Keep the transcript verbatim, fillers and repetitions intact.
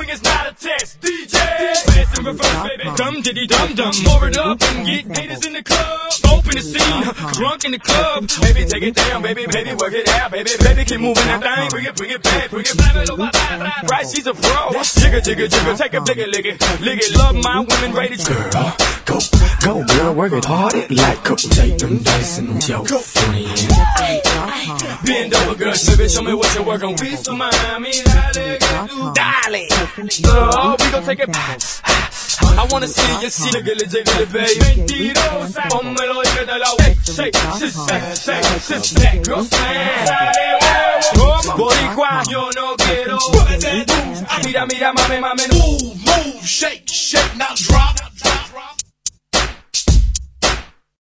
swing is not a test. D J, fast and reverse, baby. Dum diddy dum dum, more it up and get haters in the club. Open the scene, drunk in the club. Baby, take it down, baby, baby, work it out, baby, baby, keep moving that thing. Bring it, bring it back, bring it back. Right, she's a pro. Jigger, jigger, jigger, take a lick it, lick it, lick it. Love my women, rated girl. Go, go, girl, work it hard, it like Coach Tatum dancing with your friend. Bend over, girl, baby, show me what you're working with. So Miami, dale, oh, we gon' take it back. I wanna see you see the gilly jiggly, baby. Pónmelo y que te la shake, shake, shake, shake, shake, shake, girl, Boricua, yo no quiero. Mira, mira, mame, mame. Move, move, shake, shake, now drop.